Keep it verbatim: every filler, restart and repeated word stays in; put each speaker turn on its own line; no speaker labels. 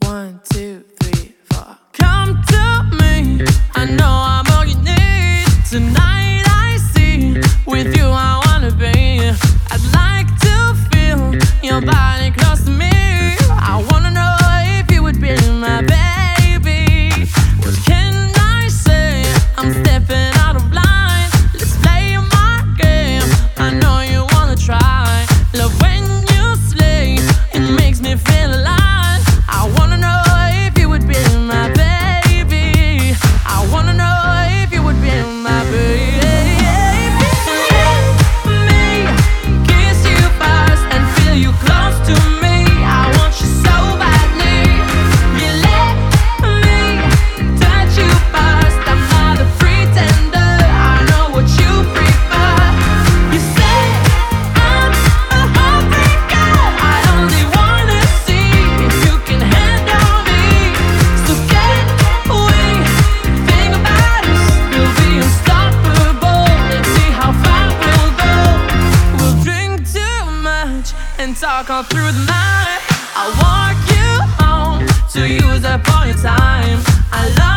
One, two, three, four. Come to me, I know I'm all you need. Tonight I see, with you I wanna be. I'd like to feel your body close to me. I wanna know if you would be my baby. What can I say? I'm stepping out of line. Let's play my game, I know you wanna try. Love when you slay, it makes me feel alive. I wanna know if you would be my baby. I wanna know if you would be my baby. Let me kiss you first and feel you close to me. I want you so badly. You let me touch you first. I'm not a pretender, I know what you prefer. You say I'm a heartbreaker, I only wanna see if you can handle me. So can we think about us? We'll be unstoppable. Let's see how far we'll go. We'll drink too much and talk all through the night. I'll walk you home to use up all your time. I love